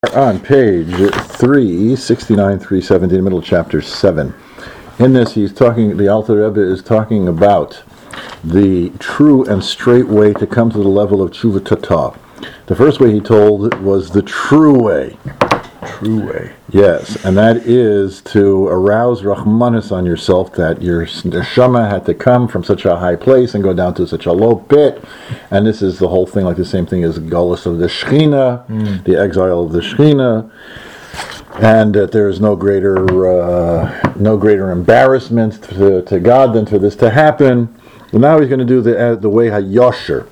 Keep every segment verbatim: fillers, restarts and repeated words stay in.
On page three sixty-nine, three seventy, in the middle of chapter seven. In this, he's talking. The Alter Rebbe is talking about the true and straight way to come to the level of tshuva tata. The first way he told was the true way. True way. Yes, and that is to arouse Rahmanis on yourself, that your neshama had to come from such a high place and go down to such a low pit. And this is the whole thing, like the same thing as Galus of the Shechina, mm. the exile of the Shechina, and that there is no greater uh, no greater embarrassment to, to God than for this to happen. And now he's going to do the uh, the way HaYosher.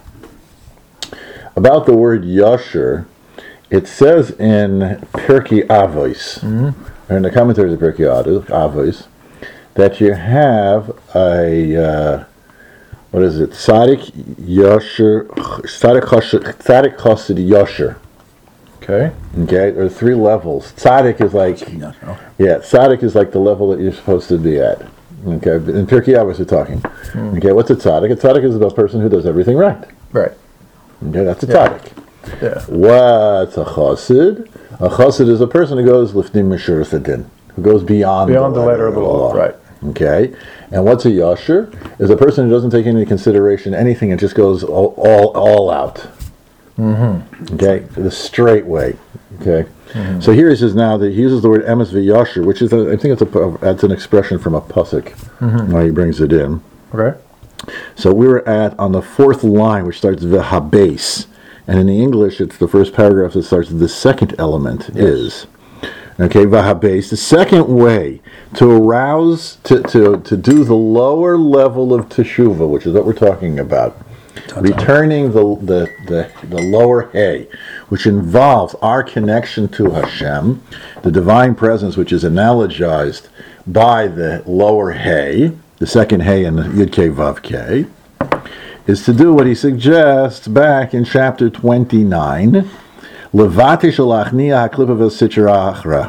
About the word Yosher, it says in Pirkei Avos, mm-hmm. or in the commentaries of Pirkei Avos, that you have a, uh, what is it, Tzadik Yosher, Tzadik Chassid Yosher. Okay. Okay, there are three levels. Tzadik is like, yeah, Tzadik is like the level that you're supposed to be at. Okay, in Pirkei Avos we're talking. Mm. Okay, what's a Tzadik? A Tzadik is the person who does everything right. Right. Okay, that's a yeah. Tzadik. Yeah. What's a chassid? A chassid is a person who goes lifnim mishuras hadin, who goes beyond, beyond the, the letter of the law. law. Right. Okay. And what's a yosher? Is a person who doesn't take into consideration anything and just goes all all, all out. Mm-hmm. Okay. The straight way. Okay. Mm-hmm. So here he says now that he uses the word emes v'yosher, which is a, I think it's a that's an expression from a pasuk. Mm-hmm. Why he brings it in. Okay. So we were at on the fourth line, which starts v'habes. And in the English, it's the first paragraph that starts with the second element yes. is. Okay, vahabes. The second way to arouse, to, to, to do the lower level of teshuva, which is what we're talking about. Ta-ta. Returning the, the, the, the lower hay, which involves our connection to Hashem, the divine presence, which is analogized by the lower hay, the second hay in the Yud Kei Vav Kei, is to do what he suggests back in chapter twenty-nine, Levatish alachnia haklipa v'sitra achra,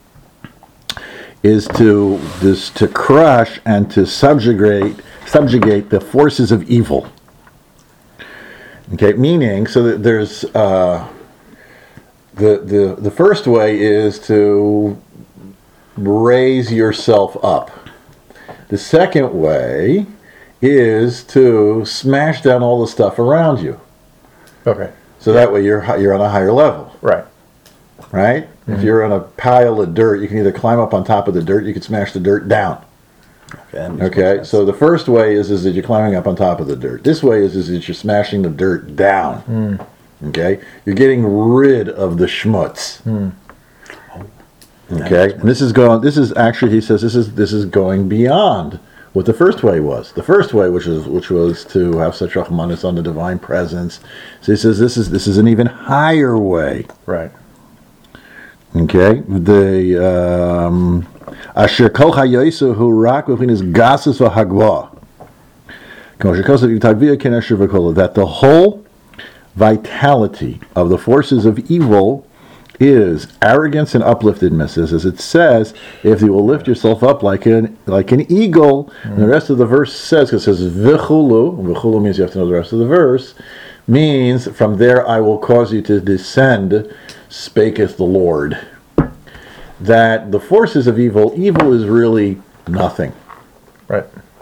is to this to crush and to subjugate subjugate the forces of evil. Okay, meaning so that there's uh, the the the first way is to raise yourself up. The second way is to smash down all the stuff around you. Okay. So that way you're you're on a higher level. Right. Right? Mm-hmm. If you're on a pile of dirt, you can either climb up on top of the dirt, you can smash the dirt down. Okay. Okay. So the first way is is that you're climbing up on top of the dirt. This way is is that you're smashing the dirt down. Mm. Okay? You're getting rid of the schmutz. Mm. Okay? And this is going this is actually he says this is this is going beyond what the first way was. The first way, which is which was to have such rahmanis on the divine presence. So he says this is this is an even higher way. Right. Okay. The um Asher kol hayosu hu rak b'chinas gasus v'hagva. That the whole vitality of the forces of evil is arrogance and upliftedness, as it says, if you will lift yourself up like an like an eagle. Mm. And the rest of the verse says, because it says v'chulu, v'chulu means you have to know the rest of the verse, means from there I will cause you to descend, spaketh the Lord. That the forces of evil, evil is really nothing. Right.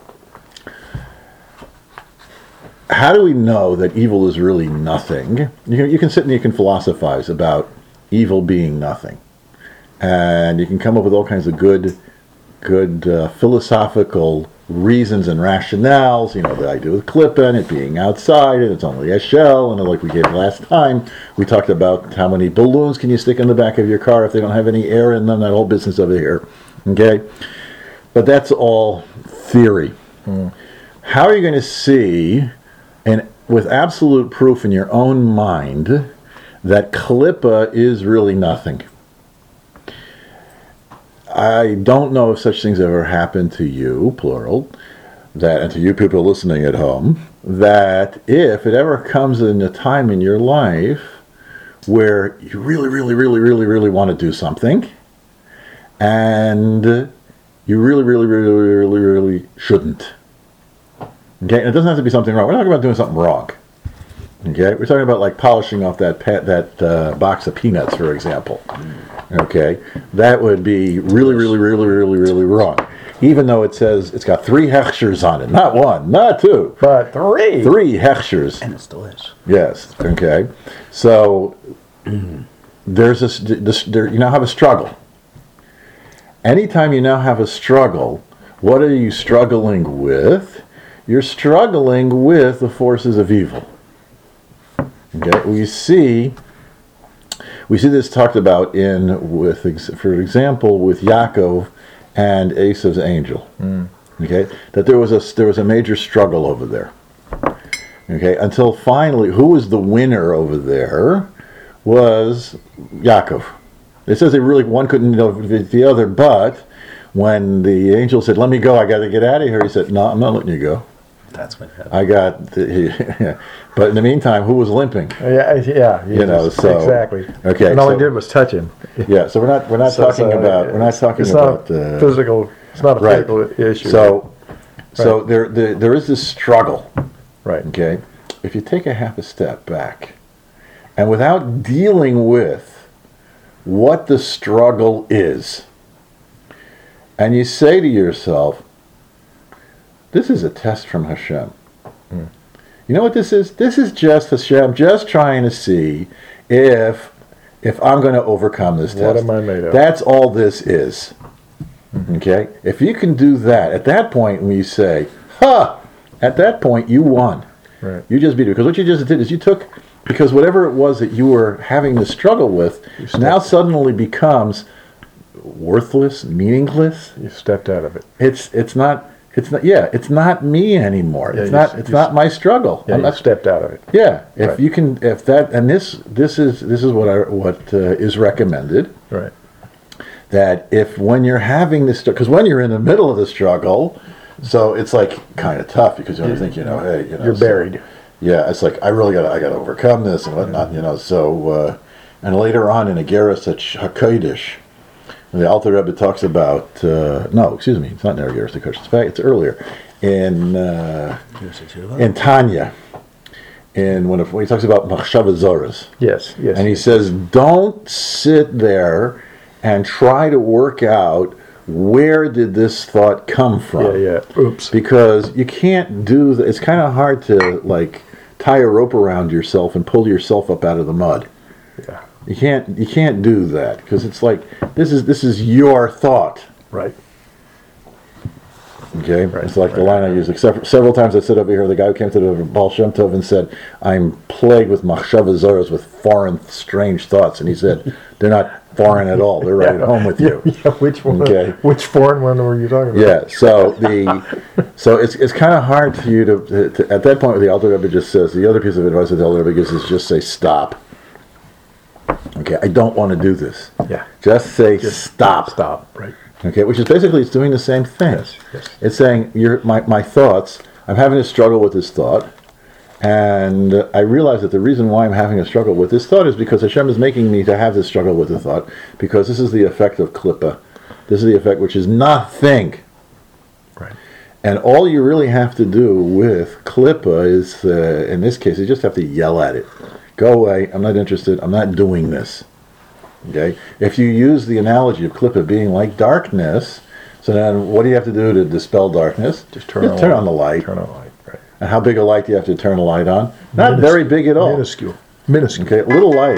How do we know that evil is really nothing? You can, you can sit and you can philosophize about evil being nothing, and you can come up with all kinds of good good uh, philosophical reasons and rationales, you know, the idea with Klippa and it being outside and it's only a shell, and like we gave last time, we talked about how many balloons can you stick in the back of your car if they don't have any air in them, that whole business over here. Okay, but that's all theory. Mm. How are you going to see, and with absolute proof in your own mind, that Klippa is really nothing? I don't know if such things ever happened to you, plural, that, and to you people listening at home, that if it ever comes in a time in your life where you really, really, really, really, really want to do something, and you really, really, really, really, really shouldn't. Okay, and it doesn't have to be something wrong. We're not talking about doing something wrong. Okay, we're talking about like polishing off that pa- that uh, box of peanuts, for example. Okay, that would be really, really, really, really, really wrong. Even though it says it's got three hechshers on it, not one, not two, But three. three hechshers. And it's delicious. Yes. Okay. So there's this, this there, you now have a struggle. Anytime you now have a struggle, what are you struggling with? You're struggling with the forces of evil. Okay. We see we see this talked about in with for example with Yaakov and Esav's angel. Mm. Okay. That there was a there was a major struggle over there. Okay, until finally, who was the winner over there was Yaakov. It says they really, one couldn't know the other, but when the angel said, let me go, I got to get out of here, he said, no, I'm not letting you go. That's what happened. I got, the, but in the meantime, who was limping? Yeah, yeah. You know, just- so- exactly. okay, And all so- he did was touch him. Yeah, so we're not, we're not So- talking so, about, uh, we're not talking it's about, not uh, physical. It's not a right. physical issue. So, so there, there, there is this struggle. right. Okay, if you take a half a step back, and without dealing with what the struggle is, and you say to yourself, this is a test from Hashem. Mm. You know what this is? This is just Hashem just trying to see if if I'm going to overcome this What test. am I made of? That's all this is. Okay? If you can do that, at that point when you say, ha! At that point you won. Right. You just beat it. Because what you just did is you took, because whatever it was that you were having to struggle with stepped- now suddenly becomes worthless, meaningless. You stepped out of it. It's it's not it's not yeah, it's not me anymore. Yeah, it's you not s- it's you not s- my struggle. Yeah, I'm you not, stepped out of it. yeah, if Right. you can if that and this this is this is what I what uh, is recommended, Right. that if when you're having this, because when you're in the middle of the struggle, so it's like kind of tough because you think, you know, hey, you know, You're so- buried. yeah, it's like I really got to I got to overcome this and whatnot, you know. So uh, and later on in Ageras Hakodesh, the Alter Rebbe talks about uh, no, excuse me, it's not in Ageras Hakodesh. In fact, it's earlier in uh, in Tanya, in when, it, when he talks about Machshava Zoras. Yes. Yes. And he says, don't sit there and try to work out where did this thought come from. Yeah. Yeah. Oops. Because you can't do that. It's kind of hard to like tie a rope around yourself and pull yourself up out of the mud. Yeah. You can't. You can't do that because it's like this is this is your thought. Right. Okay, Right, it's like the right. line I use. Like several, several times I sit over here. The guy who came to the Baal Shem Tov and said, "I'm plagued with machshava zoras, with foreign, strange thoughts." And he said, "They're not foreign at all. They're right at home with you." Yeah. Which one? Okay. Which foreign one were you talking about? Yeah. So the so it's it's kind of hard for you to, to, to at that point where the Alter Rebbe just says the other piece of advice that the Alter Rebbe gives is just say stop. Okay, I don't want to do this. Yeah. Just say stop. Stop. Right. Okay, which is basically it's doing the same thing. Yes, yes. It's saying your my, my thoughts, I'm having a struggle with this thought, and I realize that the reason why I'm having a struggle with this thought is because Hashem is making me to have this struggle with the thought, because this is the effect of klippa. This is the effect which is nothing. Right. And all you really have to do with klippa is, uh, in this case, you just have to yell at it. Go away, I'm not interested, I'm not doing this. Okay? If you use the analogy of klippa being like darkness, so then what do you have to do to dispel darkness? Just turn, on, turn on the light. Turn on the light. Right. And how big a light do you have to turn a light on? Not Minus- very big at all. Minuscule. Minuscule. Okay, a little light.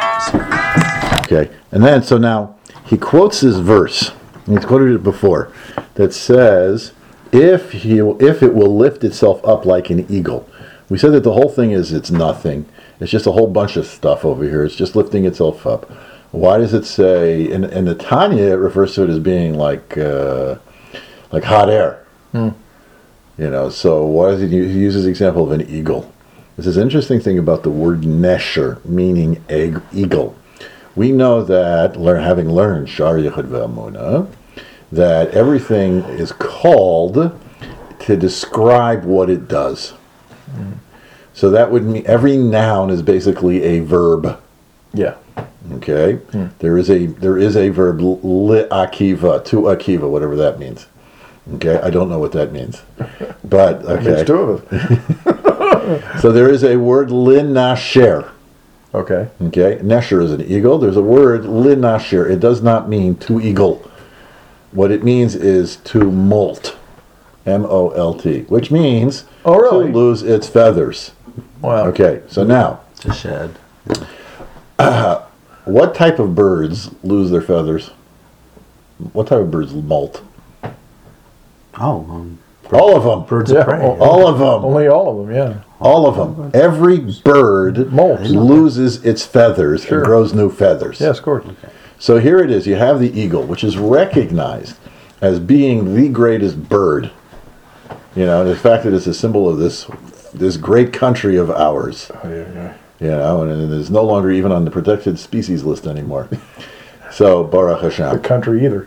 Okay, and then so now he quotes this verse. and He's quoted it before that says, "If he, if it will lift itself up like an eagle." We said that the whole thing is it's nothing. It's just a whole bunch of stuff over here. It's just lifting itself up. Why does it say in in the Tanya it refers to it as being like uh, like hot air? Hmm. You know, so why does he, he uses the example of an eagle? This is an interesting thing about the word nesher, meaning egg, eagle. We know that, learn, having learned Shar Yechud Ve'amunah, that everything is called to describe what it does. Mm. So that would mean every noun is basically a verb. Yeah. Okay, Hmm. there is a there is a verb li akiva, to akiva, whatever that means. Okay, I don't know what that means, but okay. There's two of us. So there is a word linasher. Okay. Okay, nesher is an eagle. There's a word linasher. It does not mean to eagle. What it means is to molt, M O L T, which means Oh, really? to lose its feathers. Wow. Okay, so now, To shed. what type of birds lose their feathers? What type of birds molt? Oh, um, All of them. birds Yeah, of prey. oh, All of them. Only all of them, yeah. All of them. Every bird Molts. loses its feathers Sure. and grows new feathers. Yes, of course. So here it is. You have the eagle, which is recognized as being the greatest bird. You know, the fact that it's a symbol of this this great country of ours. Oh, yeah, yeah. You know, and it is no longer even on the protected species list anymore. So Baruch The Hashem. country either.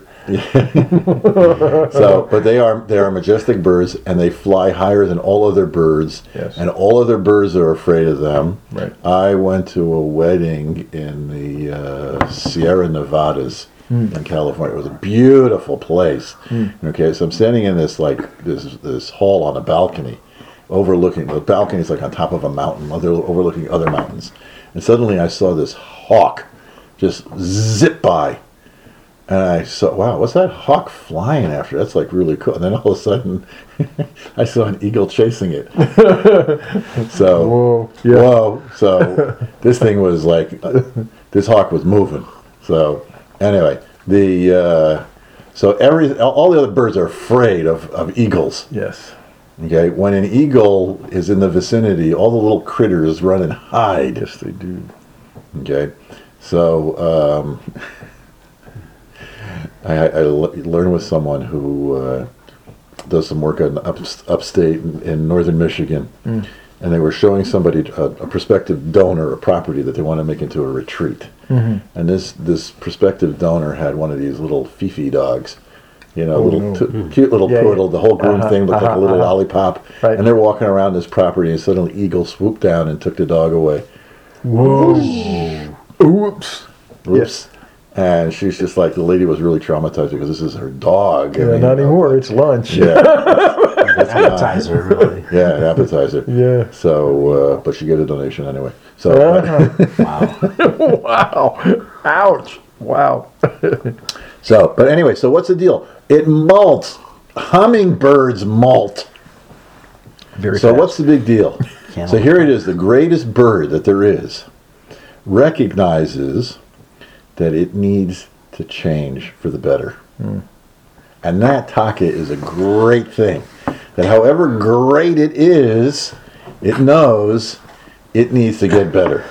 So, but they are they are majestic birds, and they fly higher than all other birds. Yes. And all other birds are afraid of them. Right. I went to a wedding in the uh, Sierra Nevadas in California. It was a beautiful place. Okay, so I'm standing in this like this this hall on a balcony, overlooking the balcony is like on top of a mountain, other overlooking other mountains, and suddenly I saw this hawk just zip by. And I saw, wow, what's that hawk flying after? That's like really cool. And then all of a sudden, I saw an eagle chasing it. So, Whoa. Yeah. whoa. So, this thing was like, uh, this hawk was moving. So, anyway, the, uh, so every, all the other birds are afraid of, of eagles. Yes. Okay. When an eagle is in the vicinity, all the little critters run and hide. Yes, they do. Okay. So, um, I, I l- learned with someone who uh, does some work in up, upstate in, in northern Michigan, Mm. and they were showing somebody a, a prospective donor a property that they want to make into a retreat. Mhm. And this this prospective donor had one of these little Fifi dogs, you know, Oh, little no. t- cute little Yeah, poodle. yeah. The whole groom Uh-huh, thing looked like a uh-huh, little uh-huh. lollipop. Right. And they're walking around this property, and suddenly eagle swooped down and took the dog away. Whoa. Oops. Oops. And she's just like, the lady was really traumatized because this is her dog. I Yeah, mean, not you know, anymore. It's lunch. Yeah. That's not- Appetizer, really. Yeah, an appetizer. Yeah. So, uh, but she get a donation anyway. So, Uh-huh. Wow. Wow. Ouch. Wow. so, but anyway, so what's the deal? It malts. Hummingbirds molt. Very So fast. what's the big deal? Can't So here it is, the greatest bird that there is recognizes that it needs to change for the better. And that taka is a great thing. That however great it is, it knows it needs to get better.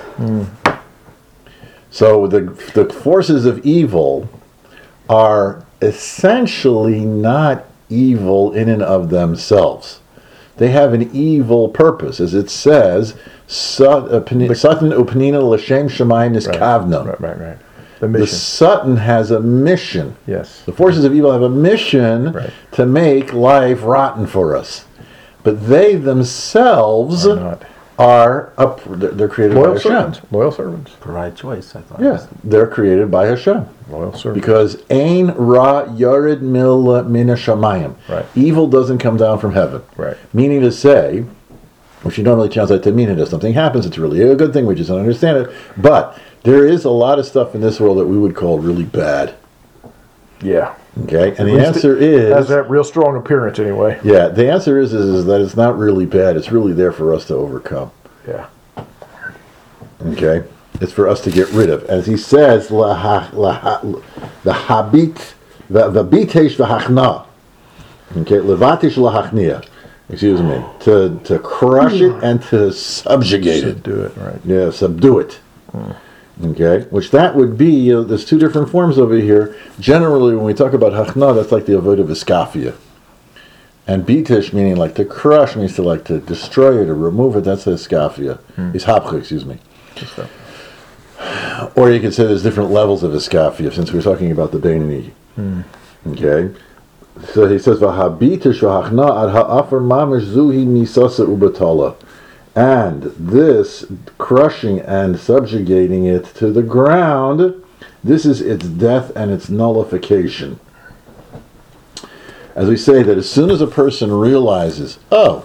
So the the forces of evil are essentially not evil in and of themselves. They have an evil purpose, as it says, Satan upnina l'shem shemayim niskavna. Right, right, right. The The mission. Satan has a mission. Yes. The forces of evil have a mission Right. to make life rotten for us. But they themselves Or not. are, up, they're created Loyal by Hashem. servants. Loyal servants. The right choice, I thought. Yeah, they're created by Hashem. Loyal servants. Because Ein Ra Yared Mil Mina Shamayim. Right. Evil doesn't come down from heaven. Right. Meaning to say, which you normally translate to mean it if something happens, it's really a good thing, we just don't understand it. But there is a lot of stuff in this world that we would call really bad. Yeah. Okay? And the least answer It has is, that real strong appearance anyway. yeah, the answer is, is, is that it's not really bad. It's really there for us to overcome. Yeah. Okay? It's for us to get rid of. As he says, la ha, la ha, the habit, the the bitesh v'hachna. Okay, levatish lahachnia. Excuse me. To to crush it and to subjugate it. Do it, right. Yeah, subdue it. Okay, which that would be, you know, there's two different forms over here. Generally, when we talk about hachna, that's like the avoid of iskafia. And bitish, meaning like to crush, means to like to destroy it or remove it, that's iskafia. Ishapcha, excuse me. Just that. Or you could say there's different levels of iskafia, since we're talking about the Beinoni. Okay? So he says, V'habitish v'hachna ad ha'afar mamish zuhi misasa ubatala. And this crushing and subjugating it to the ground, this is its death and its nullification. As we say that as soon as a person realizes, oh,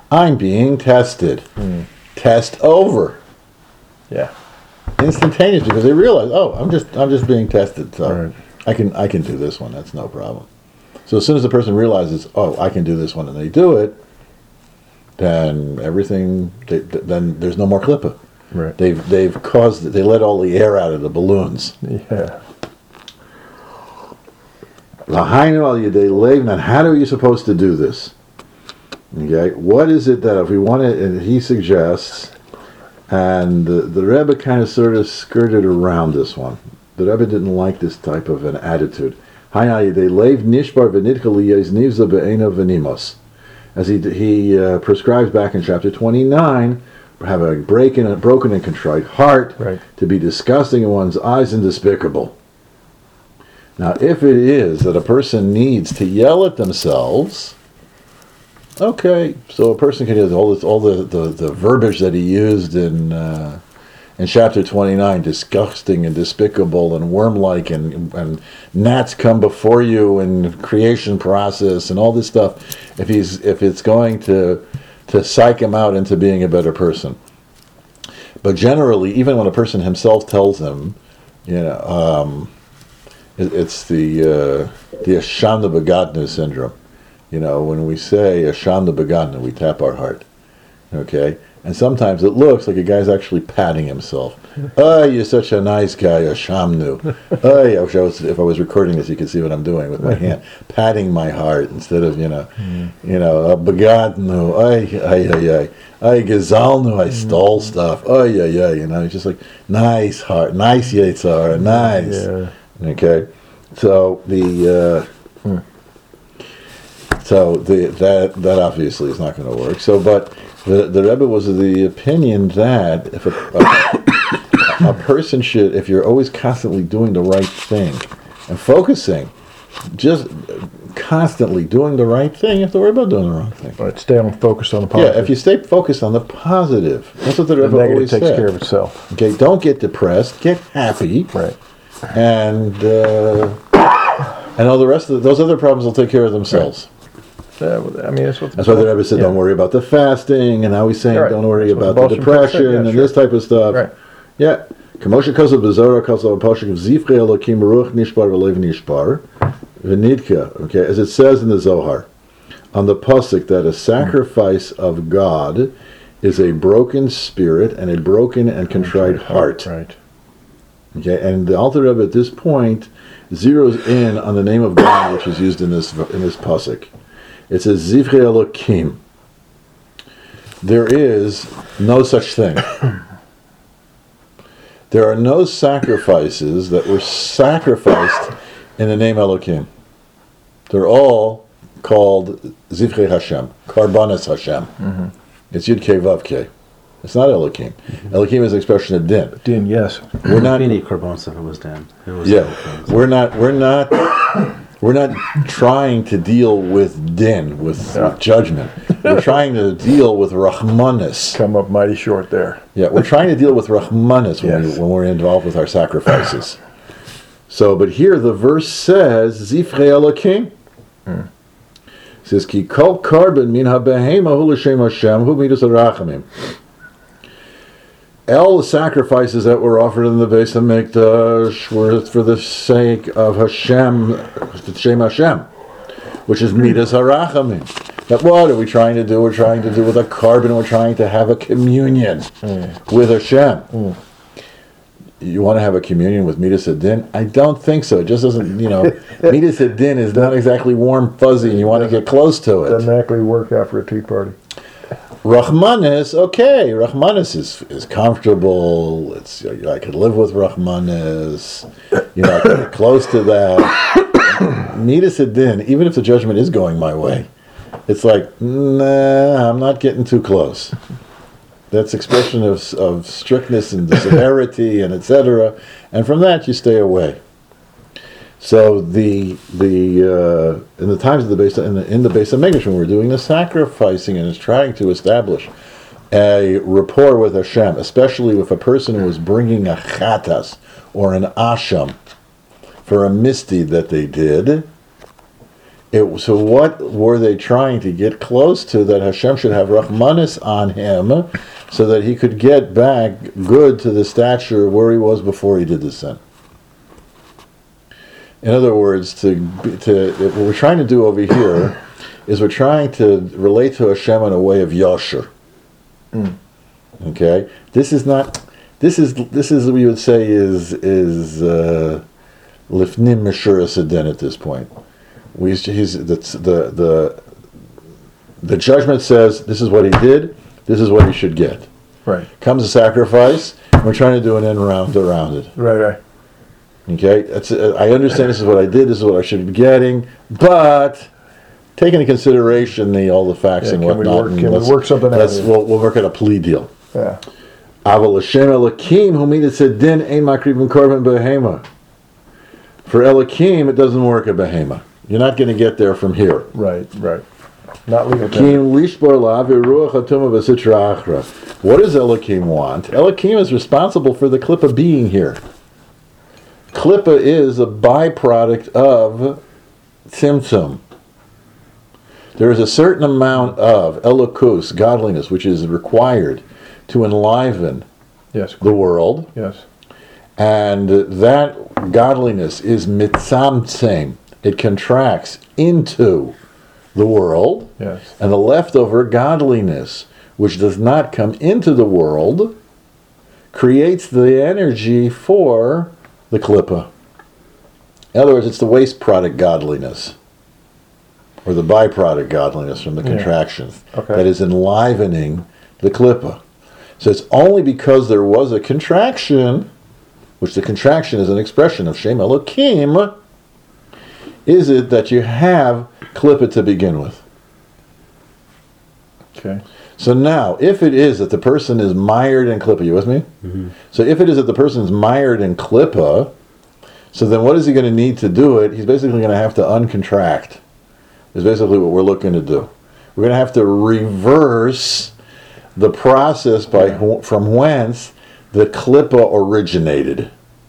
I'm being tested. Test over. Yeah. Instantaneous, because they realize, oh, I'm just I'm just being tested, so Right. I can I can do this one. That's no problem. So as soon as the person realizes, oh, I can do this one, and they do it, then everything, they, then there's no more klippa. Right. They've they've caused they let all the air out of the balloons. Yeah. Lahainu al yedei leivnan. How are you supposed to do this? Okay, what is it that if we want to? And he suggests, and the, the Rebbe kind of sort of skirted around this one. The Rebbe didn't like this type of an attitude. Hainu al yedei leiv nishbar v'nidchal liyez nivza be'ena v'nimos, as he he uh, prescribes back in chapter twenty-nine. Have a break in a broken and contrite heart, Right. to be disgusting in one's eyes and despicable. Now, if it is that a person needs to yell at themselves, okay, so a person can use all this, all the, the, the verbiage that he used in uh, in chapter twenty-nine, disgusting and despicable and worm-like, and, and gnats come before you in creation process and all this stuff. If he's if it's going to to psych him out into being a better person. But generally, even when a person himself tells him, you know, um, it, it's the uh, the Ashanda Begadna syndrome. You know, when we say Ashanda Begadna, we tap our heart. Okay? And sometimes it looks like a guy's actually patting himself. Oh, you're such a nice guy, Ashamnu. Oh, yeah, I wish I was, if I was recording this, you could see what I'm doing with my hand, patting my heart instead of, you know, mm. you know, Begadnu, ay, ay, ay, ay, ay, Gezalnu, I stole stuff, oh, yeah, yeah, you know, it's just like, nice heart, nice Yetzar, nice. Yeah. Okay? So, the, uh, hmm. so the that that obviously is not going to work. So, but the the Rebbe was of the opinion that if a, a, a person should, if you're always constantly doing the right thing and focusing, just constantly doing the right thing, you have to worry about doing the wrong thing. Right. Stay on focused on the positive. Yeah, if you stay focused on the positive, that's what the the Rebbe negative always takes said. care of itself. Okay, don't get depressed, get happy, Right. and uh, and all the rest of the, those other problems will take care of themselves. Right. Yeah, well, I mean, that's what. That's why the Rebbe said, yeah. "Don't worry about the fasting," and now he's saying, Right. "Don't worry That's what about the the Baal Shem Tov depression said, yeah, and sure. this type of stuff." Right. Yeah. Kamosha Kosav Bezorah Kosav Aposhik of Zifrei Elokim Baruch Nishbar V'Lev Nishbar V'Nidka. Okay, as it says in the Zohar, on the pasuk that a sacrifice of God is a broken spirit and a broken and contrite heart. Right. Okay, and the Alter Rebbe at this point zeroes in on the name of God, which is used in this in this pasuk. It says Zivrei Elokim. There is no such thing. There are no sacrifices that were sacrificed in the name Elokim. They're all called Zivrei Hashem, Karbanas Hashem. Mm-hmm. It's Yud Kei Vav Kei. It's not Elokim. Mm-hmm. Elokim is an expression of din. Din, yes. We're not. We need Korban if it was Dan. It was Yeah, Elohim. we're not. We're not. We're not trying to deal with din, with, Yeah. with judgment. We're trying to deal with Rahmanis. Come up mighty short there. Yeah, we're trying to deal with Rahmanis when, Yes. we, when we're involved with our sacrifices. So, but here the verse says, Zifrei Elokim. Hmm. It says, Ki kol karban min ha-behema hu l'shem Hashem hu midas ha-rachamim. All the sacrifices that were offered in the Beis HaMikdash were for the sake of Hashem, Shem Hashem, which is Midas HaRachamim. That what are we trying to do? We're trying to do with a carbon. We're trying to have a communion mm. with Hashem. Mm. You want to have a communion with Midas Hadin? I don't think so. It just doesn't, you know, Midas Hadin is not exactly warm, fuzzy, and you want to get close to it. Doesn't actually work out for a tea party. Rahmanis, okay. Rahmanis is is comfortable. It's I could live with Rahmanis. You know, I can get close to that. Midas Hadin, even if the judgment is going my way, it's like, nah, I'm not getting too close. That's expression of of strictness and severity and et cetera. And from that, you stay away. So the the uh, in the times of the base in the in the Beis HaMikdash, when we're doing the sacrificing and is trying to establish a rapport with Hashem, especially with a person who is bringing a chatas or an asham for a misdeed that they did, It, so what were they trying to get close to that Hashem should have Rahmanis on him so that he could get back good to the stature where he was before he did the sin? In other words, to to what we're trying to do over here is we're trying to relate to Hashem in a way of yosher. Mm. Okay, this is not. This is this is what we would say is is lifnim meshura seden at this point. We he's the the the the judgment says this is what he did. This is what he should get. Right. Comes a sacrifice. And we're trying to do an end round around it. Right. Right. Okay, that's, uh, I understand this is what I did, this is what I should be getting, but take into consideration the all the facts Yeah, and can we whatnot. work- and can we let's- work something out let's- here? We'll, we'll work out a plea deal. Yeah. Aval Hashem Elokim who mitzad din ein makrivim korban behema. For Elokim, it doesn't work at behema. You're not going to get there from here. Right. Right. Not legal. Elokim lishbor la v'ruach hatuma v'sitra achra. What does Elokim want? Elokim is responsible for the klippa being here. Klippa is a byproduct of tzimtzum. There is a certain amount of elokus, godliness, which is required to enliven Yes. the world, Yes. and that godliness is mitzamtzem. It contracts into the world, Yes. and the leftover godliness, which does not come into the world, creates the energy for the klippa. In other words, it's the waste product godliness, or the byproduct godliness from the Yeah. contraction Okay. that is enlivening the klippa. So it's only because there was a contraction, which the contraction is an expression of Shem Elokim, is it that you have klippa to begin with. Okay. So now, if it is that the person is mired in klippa, you with me? Mm-hmm. So if it is that the person is mired in klippa, so then what is he going to need to do it? He's basically going to have to uncontract. Is basically what we're looking to do. We're going to have to reverse the process by wh- from whence the klippa originated.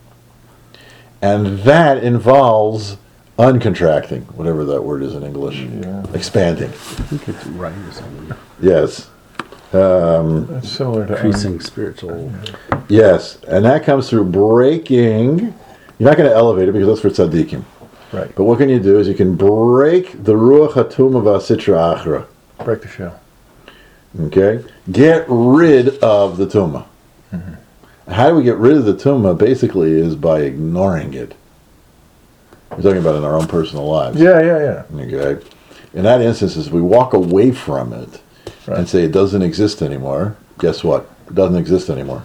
And that involves uncontracting, whatever that word is in English. Yeah. Expanding. I think it's right or something. Yes. Um, That's similar to Increasing spiritual. Yes, and that comes through breaking. You're not going to elevate it because that's for tzaddikim. Right. But what can you do is you can break the ruach hatuma v'asitra achra. Break the shell. Okay, get rid of the tuma. Mm-hmm. How do we get rid of the tuma? Basically, is by ignoring it. We're talking about in our own personal lives. Yeah. Yeah. Yeah. Okay. In that instance, if we walk away from it Right. and say it doesn't exist anymore, guess what? It doesn't exist anymore.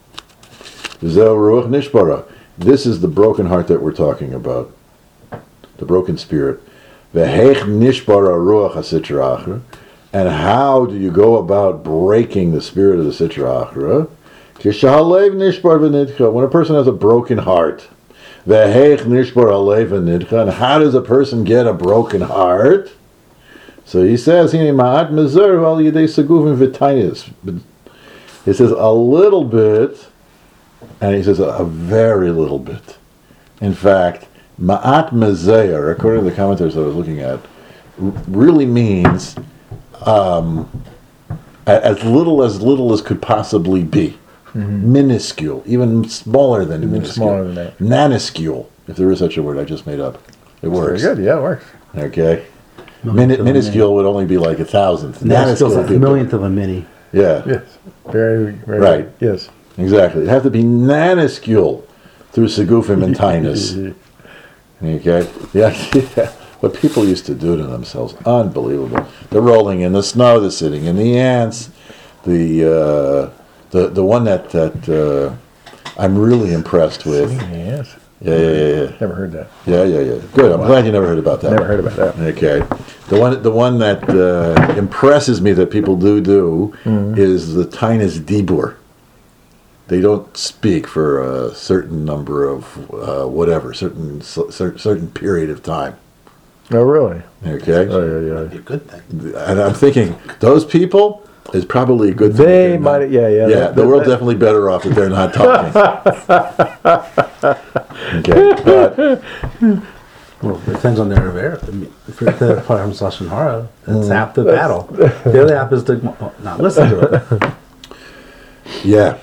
Zeh ruach nishbara. This is the broken heart that we're talking about. The broken spirit. Ve'heich nishbara ruach hasitra achra. And how do you go about breaking the spirit of the sitra achra? Kishahalev nishbar v'nidcha. When a person has a broken heart. Ve'heich nishbar alev v'nidcha. And how does a person get a broken heart? So he says, he ma'at mezor al yedei saguvim v'tainis. He says a little bit, and he says a, a very little bit. In fact, ma'at mezeir, according to the commentators I was looking at, r- really means um, a- as little as little as could possibly be. Minuscule, even smaller than Even minuscule. smaller than that. Naniscule, if there is such a word, I just made up. It works. Very good. Yeah, it works. Okay. Millionth Min- of a minuscule would only be like a thousandth. That's still Naniscule would a be millionth of a mini. Yeah, Yes. Very. Very Right. Good. Yes. exactly. It have to be naniscule through segufim and tinus. Okay. Yeah. What people used to do to themselves, unbelievable. They're rolling in the snow. They're sitting in the ants. The uh, the the one that that uh, I'm really impressed with. Yes. Yeah, yeah, yeah, yeah. Never heard that. Yeah, yeah, yeah. Good. I'm glad you never heard about that. Never heard about that. Okay, the one the one that uh, impresses me that people do do Mm-hmm. is the tinus dibur. They don't speak for a certain number of uh, whatever, certain cer- certain period of time. Oh, really? Okay, Oh, yeah, yeah. Be a good thing. and I'm thinking those people is probably a good thing. that They they're might. not- Yeah, yeah. Yeah, that- the that- world's definitely better off if they're not talking. Okay, but Well, it depends on their air. I mean, if it's the Parham Lashon Hara, it's half the battle. The other half is to oh, not listen to it. Yeah.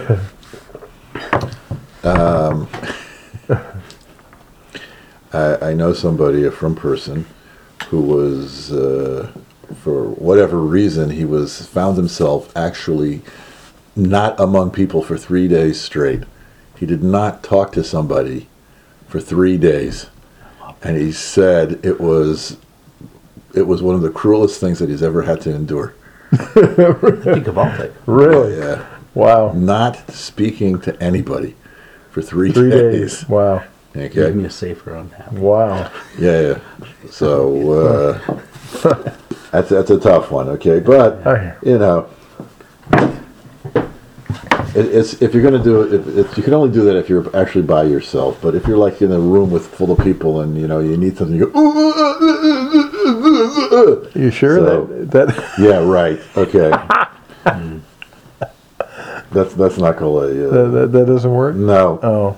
um, I, I know somebody, a from person, who was, uh, for whatever reason, he was found himself actually not among people for three days straight. He did not talk to somebody for three days, and he said it was it was one of the cruelest things that he's ever had to endure. Think of all things. Really? Yeah, Wow. not speaking to anybody for three, Three days. days. Wow. Give Okay. me a safer unhappy. Wow. Yeah, yeah. So uh, that's that's a tough one. Okay, but I- you know, it, it's if you're going to do it, it, it's, you can only do that if you're actually by yourself. But if you're like in a room with full of people and you know you need something, you go. "Ooh, uh, uh, uh, uh, uh, uh." You sure So- that that Yeah, right. Okay. Mm. That's that's not going to. that, Uh, that, that doesn't work? no. Oh.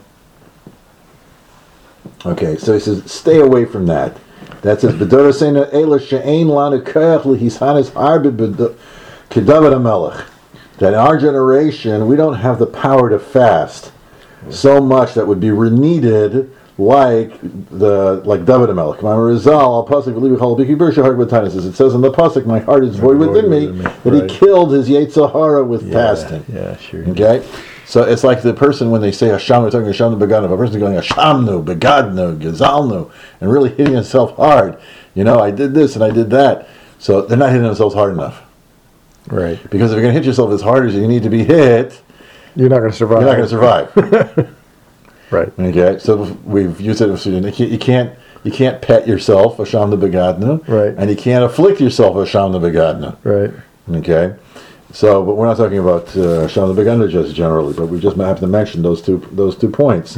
Okay, so he says, stay away from that. That says, "B'dorasena ela she'ein lanu koach lihishanis harbe b'do- kedavid hamelech." That in our generation, we don't have the power to fast so much that would be needed like the like David HaMelech. My Rizal, al pasuk v'li b'chol b'ki birsha heart with tightnesses. It says in the pasuk, "My heart is void within me," within me, that right. he killed his Yetzer Hara with fasting. Yeah, sure. Okay, so it's like the person when they say Hashem, they're talking Hashem Begadnu. A person's going Hashamnu, Begadnu, Gezalnu, and really hitting himself hard. You know, I did this and I did that. So they're not hitting themselves hard enough. Right. Because if you're going to hit yourself as hard as you need to be hit, You're not going to survive. you're not going to survive. Right. Okay, so we've used it. You can't you can't pet yourself Hashem the Begadnu, Right. and you can't afflict yourself Hashem the Begadnu. Right. Okay, so but we're not talking about uh, Hashem the Begadnu just generally, but we just have to mention those two those two points.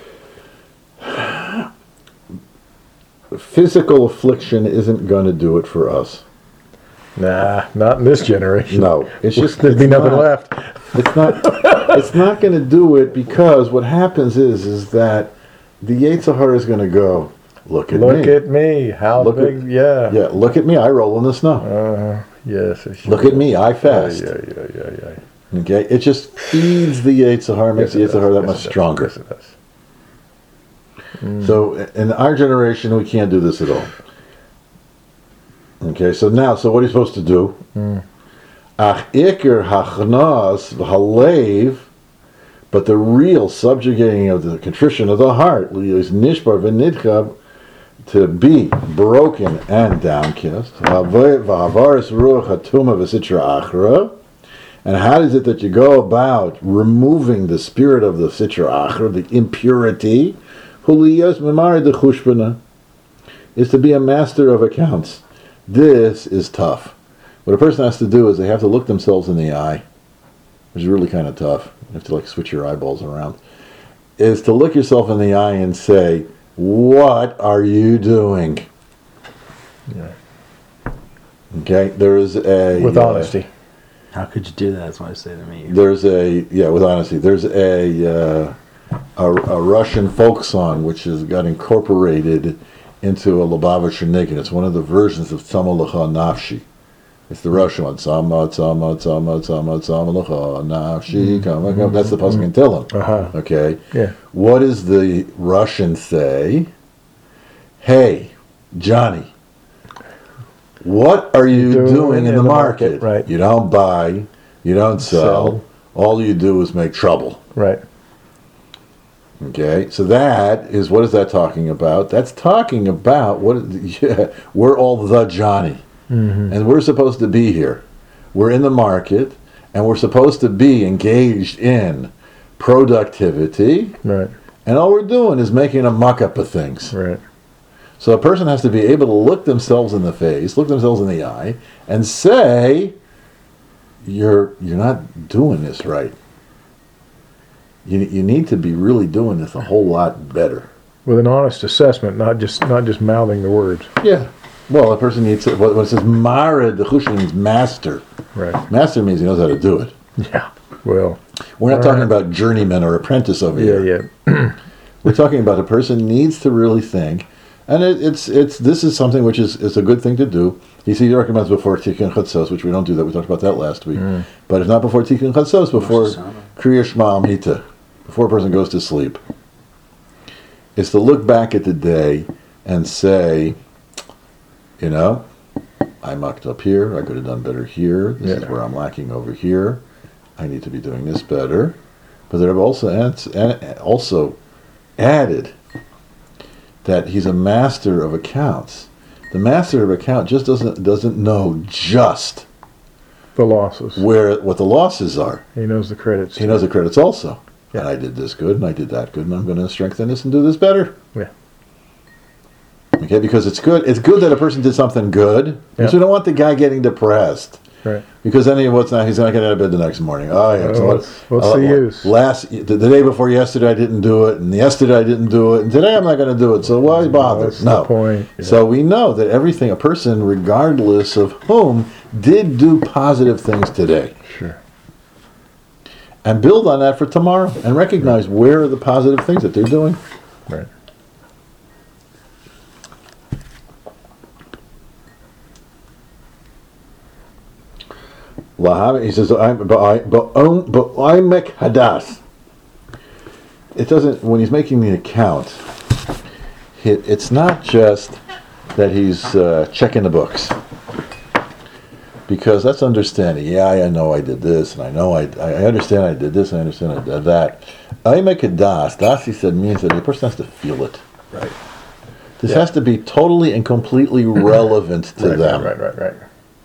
Physical affliction isn't going to do it for us. Nah, not in this generation. No, it's just There'd be it's nothing not. left. It's not. It's not going to do it because what happens is is that the Yetzer Hara is going to go. Look at Look me. at me. How Look at- big? yeah. Yeah, look at me. I roll in the snow. Uh, yes. It should. Look at me. I fast. Yeah, yeah, yeah, yeah. yeah. Okay, it just feeds the Yetzer Hara, makes Yes, the it Yetzer Hara does. that Yes, much it does. stronger. Yes, it does. So in our generation, we can't do this at all. Okay, so now, so what are you supposed to do? Ach iker hachnas v'halev, but the real subjugating of the contrition of the heart is nishbar v'nidchav, to be broken and downcast. V'havaris ruach hatuma v'sitra achra. And how is it that you go about removing the spirit of the sitra achra, the impurity? Huliyas memari de chushbana, is to be a master of accounts. This is tough. What a person has to do is they have to look themselves in the eye, which is really kind of tough. You have to like switch your eyeballs around. Is to look yourself in the eye and say, "What are you doing?" Yeah. Okay, there is a With uh, honesty. How could you do that? That's what I say to me. There's a yeah, with honesty. There's a uh, a, a Russian folk song which has got incorporated into a Lubavitcher Nigun. It's one of the versions of Tzama Lecha Nafshi. It's the Russian one. Tzama Tzama Tzama Tzama Tzama Lecha Nafshi. Come, come. That's the pasuk in Tehillim. Uh-huh. Okay. Yeah. What does the Russian say? Hey, Johnny, what are you Doing doing, in, the, market? right. You don't buy, you don't sell. Sell. All you do is make trouble. Right. Okay, so that is, what is that talking about? That's talking about what yeah, we're all the Johnny, and we're supposed to be here. We're in the market, and we're supposed to be engaged in productivity, Right. and all we're doing is making a muck-up of things. Right. So a person has to be able to look themselves in the face, look themselves in the eye, and say, "You're you're not doing this right. You you need to be really doing this a whole lot better." With an honest assessment, not just not just mouthing the words. Yeah. Well, a person needs to. What, what it says, "Mara de Chushin" means master. Right. Master means he knows how to do it. Yeah. Well. We're not All talking right. about journeyman or apprentice over Yeah. here. Yeah. We're talking about a person needs to really think, And it, it's it's this is something which is, is a good thing to do. He he recommends before Tikkun Chatzos, which we don't do that. We talked about that last week. Mm. But if not before Tikkun Chatzos, before Rosh Hashanah. Kriya Shema Amhita, before a person goes to sleep, is to look back at the day and say, you know, I mucked up here. I could have done better here. This is Yeah. where I'm lacking over here. I need to be doing this better. But there have also add, also added that he's a master of accounts. The master of account just doesn't doesn't know just The losses. where what the losses are. He knows the credits. He knows the credits also. Yeah. And I did this good, and I did that good, and I'm going to strengthen this and do this better. Yeah. Okay, because it's good. It's good that a person did something good. Because Yeah. we don't want the guy getting depressed. Right. Because then he, what's not, he's not getting out of bed the next morning. Oh, yeah. Uh, so what's- what's uh, the use? Last the, the day before yesterday, I didn't do it, and yesterday I didn't do it, and today I'm not going to do it. So why bother? What's no. the point? Yeah. So we know that everything, a person, regardless of whom, did do positive things today, Sure. and build on that for tomorrow, and recognize where are the positive things that they're doing. Right. Lahab, he says, I'm, but I, but, um, but I make hadas. It doesn't, when he's making the account, it, it's not just that he's uh, checking the books. Because that's understanding. Yeah, I know I did this, and I know I, I understand I did this, and I understand I did that. I make a das. Das, he said, means that the person has to feel it. Right. This Yeah. has to be totally and completely relevant to right, them. Right, right, right, right.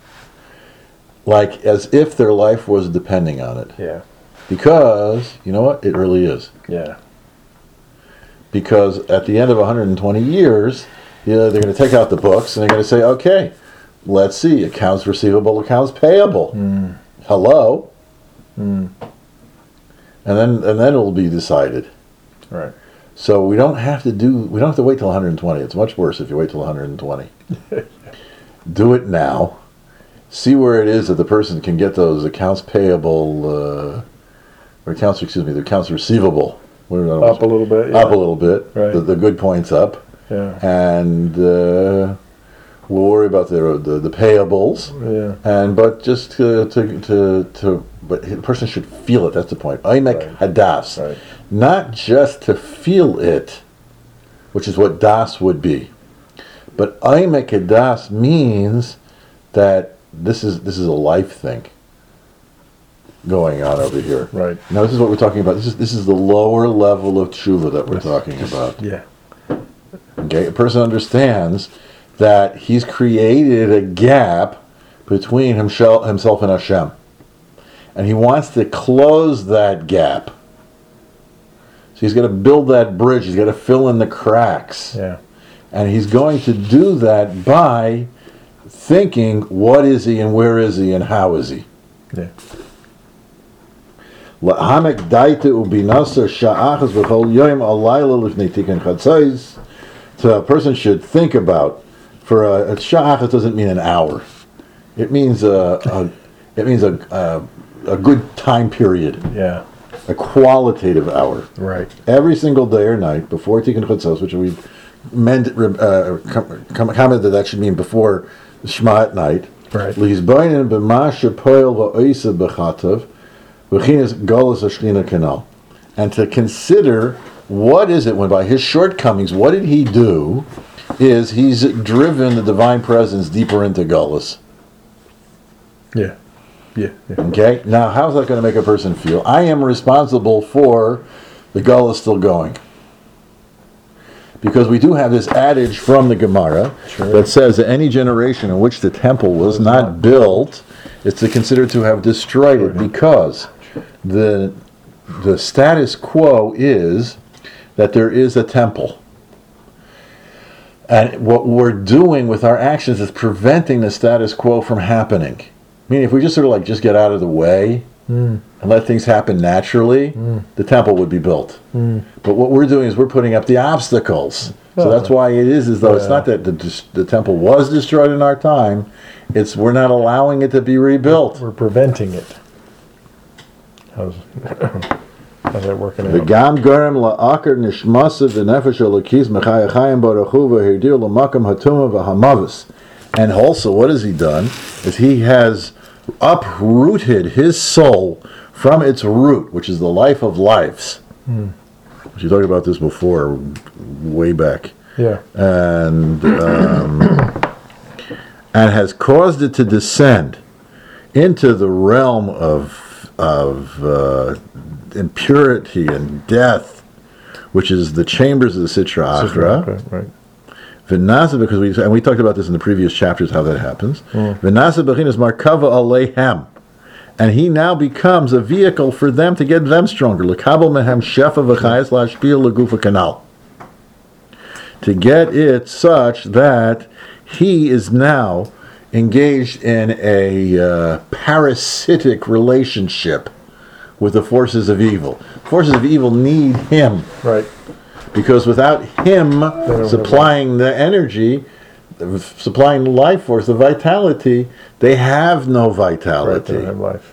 Like as if their life was depending on it. Yeah. Because, you know what? It really is. Yeah. Because at the end of one hundred twenty years, you know, they're going to take out the books and they're going to say, okay, let's see, accounts receivable, accounts payable. Mm. Hello? Mm. And then and then it'll be decided. Right. So we don't have to do, we don't have to wait till one hundred twenty. It's much worse if you wait till one hundred twenty. Do it now. See where it is that the person can get those accounts payable, uh, or accounts, excuse me, the accounts receivable. What are those? Up a little bit. Yeah. Up a little bit. Right. The, the good points up. Yeah. And uh, we'll worry about the, the the payables. Yeah. And but just to to to, to but the person should feel it. That's the point. Aimek Right. hadas, Right. not just to feel it, which is what das would be, but aimek hadas means that this is this is a life thing going on over here. Right. Now this is what we're talking about. This is this is the lower level of tshuva that we're talking about. Yeah. Okay, a person understands that he's created a gap between himself, himself and Hashem, and he wants to close that gap. So he's got to build that bridge. He's got to fill in the cracks, Yeah. and he's going to do that by thinking, what is he, and where is he, and how is he? Yeah. Lahamek daite ubinasa sha'achas v'chol yom alayla lifnei tikkun chatzos. So a person should think about, for a, a sha'achas doesn't mean an hour. It means a, a it means a, a a good time period, Yeah. a qualitative hour. Right. Every single day or night before tikkun chatzos, which we meant uh, com- com- commented that that should mean before Shema at night. Right. Lizbainen b'ma shepoel va'oisa b'chatav. And to consider what is it when by his shortcomings, what did he do, is he's driven the divine presence deeper into Gullus. Yeah. Yeah. Yeah. Okay? Now, how's that going to make a person feel? I am responsible for the Gullus still going. Because we do have this adage from the Gemara Sure. that says that any generation in which the temple was not not built is to consider to have destroyed it, because the the status quo is that there is a temple. And what we're doing with our actions is preventing the status quo from happening. Meaning if we just sort of like just get out of the way Mm. and let things happen naturally, Mm. the temple would be built. Mm. But what we're doing is we're putting up the obstacles. So Oh. that's why it is as though it's Yeah. not that the, the temple was destroyed in our time, it's we're not allowing it to be rebuilt. We're preventing it. How's, How's that working out? V'gam gorem la'akar nishmasa v'nefesh elokis mechaya chayim baruchu v'hirdir l'makam hatuma v'hamavus. And also, what has he done? Is he has uprooted his soul from its root, which is the life of lives. Hmm. We talked about this before, way back. Yeah. And um, and has caused it to descend into the realm of of uh, impurity and death, which is the chambers of the Sitra Achra. Okay, right. V'nasa, because we and we talked about this in the previous chapters how that happens. Mm. V'nasa b'chinas markava aleihem, and he now becomes a vehicle for them to get them stronger. L'kabel mehem shefa v'chayes la'ashpil l'gufa kanal, to get it such that he is now engaged in a uh, parasitic relationship with the forces of evil. Forces of evil need him. Right. Because without him don't supplying the energy, supplying the life force, the vitality, they have no Right. They vitality. don't have life.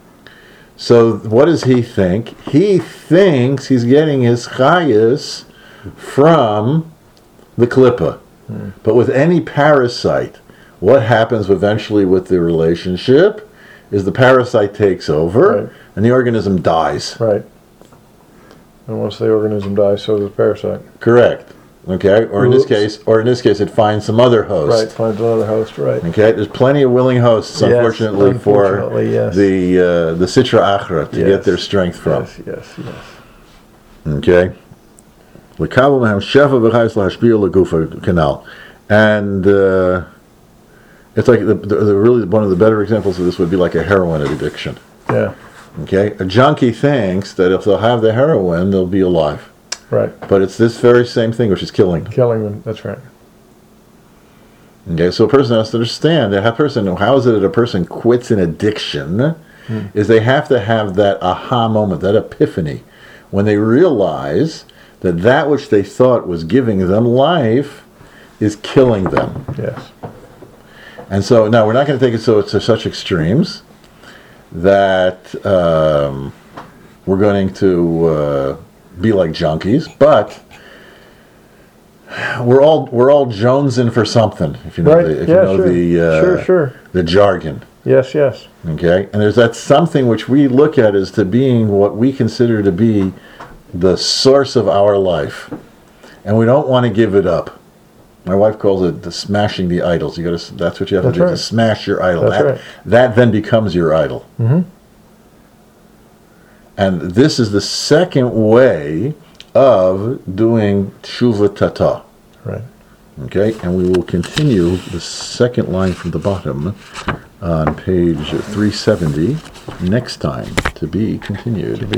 So what does he think? He thinks he's getting his chayas from the klippa. Hmm. But with any parasite, what happens eventually with the relationship is the parasite takes over Right. and the organism dies. Right. And once the organism dies, so does the parasite. Correct. Okay? Or in this Oops. case, or in this case it finds some other host. Right. Finds another host. Right. Okay, there's plenty of willing hosts, Yes, unfortunately, unfortunately, for yes. the uh, the Sitra Achra to Yes. get their strength from. Yes. Yes. Yes. Okay, L'kabel mehem shefa v'chayes la'ashpil l'gufa kanal, and uh, it's like the, the, the really one of the better examples of this would be like a heroin addiction. Yeah. Okay, a junkie thinks that if they'll have the heroin, they'll be alive, Right. but it's this very same thing which is killing them. Killing them. That's right. Okay, so a person has to understand that a person, how is it that a person quits an addiction, Hmm. is they have to have that aha moment, that epiphany, when they realize that that which they thought was giving them life is killing them. Yes. And so, now we're not going to take it so to such extremes that um, we're going to uh, be like junkies, but we're all we're all jonesing for something. If you know Right. the, if Yeah, you know sure. the uh, Sure, sure. the jargon. Yes. Yes. Okay, and there's that something which we look at as to being what we consider to be the source of our life, and we don't want to give it up. My wife calls it the smashing the idols. You got to. That's what you have That's to do right. to smash your idol. That's that, right. that then becomes your idol. Mm-hmm. And this is the second way of doing tshuva tata. Right. Okay, and we will continue the second line from the bottom on page three seventy next time, to be continued.